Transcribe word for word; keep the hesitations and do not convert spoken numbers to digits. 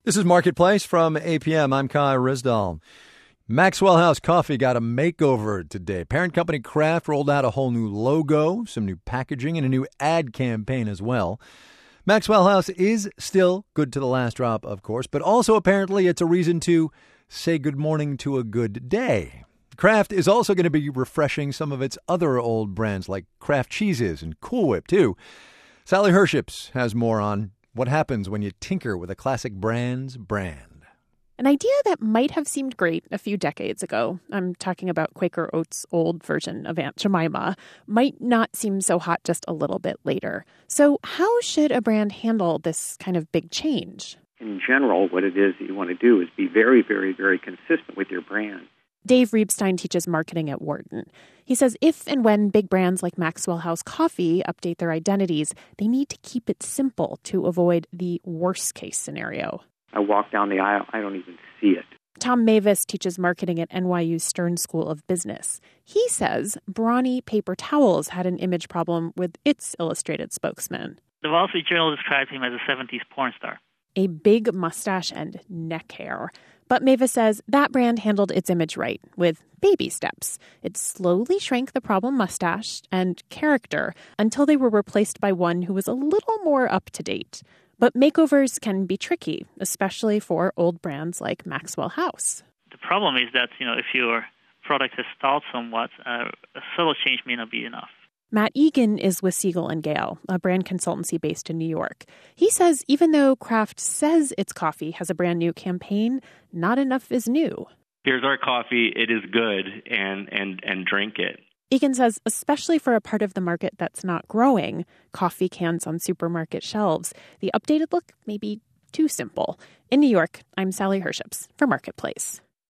This is Marketplace from A P M. I'm Kai Risdall. Maxwell House Coffee got a makeover today. Parent company Kraft rolled out a whole new logo, some new packaging, and a new ad campaign as well. Maxwell House is still good to the last drop, of course, but also apparently it's a reason to say good morning to a good day. Kraft is also going to be refreshing some of its other old brands like Kraft cheeses and Cool Whip, too. Sally Herships has more on what happens when you tinker with a classic brand's brand. An idea that might have seemed great a few decades ago, I'm talking about Quaker Oats' old version of Aunt Jemima, might not seem so hot just a little bit later. So how should a brand handle this kind of big change? In general, what it is that you want to do is be very, very, very consistent with your brand. Dave Reibstein teaches marketing at Wharton. He says if and when big brands like Maxwell House Coffee update their identities, they need to keep it simple to avoid the worst-case scenario. I walk down the aisle, I don't even see it. Tom Mavis teaches marketing at N Y U Stern School of Business. He says brawny paper towels had an image problem with its illustrated spokesman. The Wall Street Journal described him as a seventies porn star. A big mustache and neck hair. But Mavis says that brand handled its image right, with baby steps. It slowly shrank the problem mustache and character until they were replaced by one who was a little more up-to-date. But makeovers can be tricky, especially for old brands like Maxwell House. The problem is that, you know, if your product has stalled somewhat, uh, a subtle change may not be enough. Matt Egan is with Siegel and Gale, a brand consultancy based in New York. He says even though Kraft says its coffee has a brand new campaign, not enough is new. Here's our coffee. It is good, and and and drink it. Egan says especially for a part of the market that's not growing, coffee cans on supermarket shelves, the updated look may be too simple. In New York, I'm Sally Herships for Marketplace.